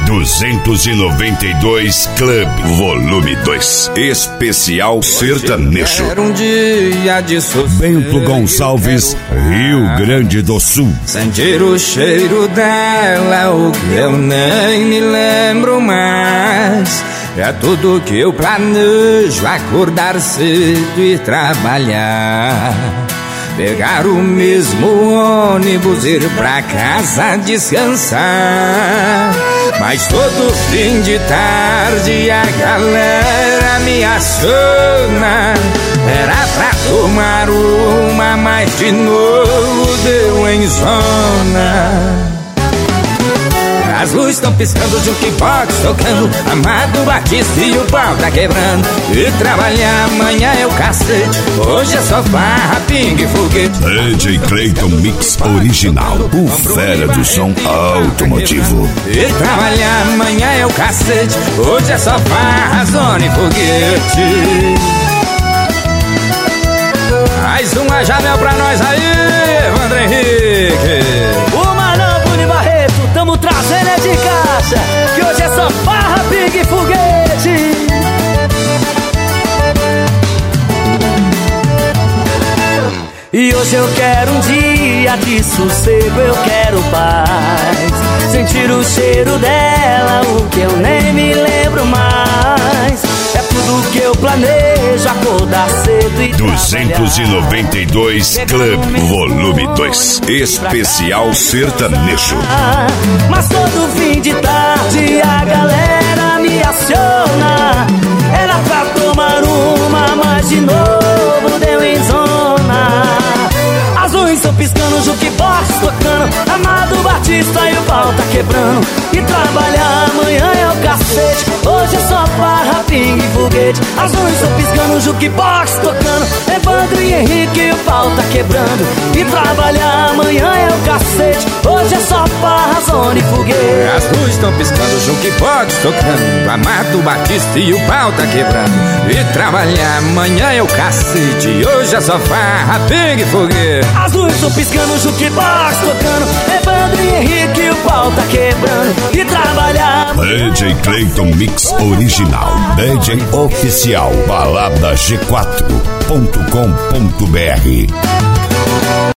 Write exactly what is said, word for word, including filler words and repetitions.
duzentos e noventa e dois Club Volume dois. Especial sertanejo. Era um dia de sossego. Bento Gonçalves, Rio Grande do Sul. Sentir o cheiro dela, o que eu nem me lembro mais. É tudo que eu planejo, acordar cedo e trabalhar. Pegar o mesmo ônibus, ir pra casa descansar. Mas todo fim de tarde a galera me aciona. Era pra tomar uma, mas de novo deu em zona. As luzes estão piscando, jukebox tocando, Amado Batista e o pau tá quebrando. E trabalhar amanhã é o cacete, hoje é só farra, pingue e foguete. D J Clayton Mix Original, o fera do som automotivo. E trabalhar amanhã é o cacete, hoje é só farra, zona e foguete. Mais uma Jamel pra nós aí, Evandro Henrique. O Marão Buni Barreto, tamo trazendo é de caixa, que hoje é só farra, pingue e foguete. E hoje eu quero um dia de sossego, eu quero paz. Sentir o cheiro dela, o que eu nem me lembro mais. É tudo que eu planejo, acordar cedo e duzentos e noventa e dois Club Volume dois. Especial sertanejo. Mas todo fim de tarde a galera me aciona. Era pra tomar uma, mas de novo deu em zona. As luzes estão piscando, jukebox tocando, Amado Batista e o pau tá quebrando. E trabalhar amanhã é o cacete, hoje é só farra, pingue e foguete. As luzes estão piscando, jukebox tocando, Evandro e Henrique e o pau tá quebrando. E trabalhar amanhã é o cacete, hoje é só farra, zona e foguete. As luzes estão piscando, jukebox tocando, Amado Batista e o pau tá quebrando. E trabalhar amanhã é o cacete, hoje é só farra, pingue e foguete. As luzes estão piscando, jukebox tocando, Evandro e Henrique e o pau tá quebrando. E trabalhar D J Clayton Mix Original, D J Oficial, balada g quatro ponto com ponto br.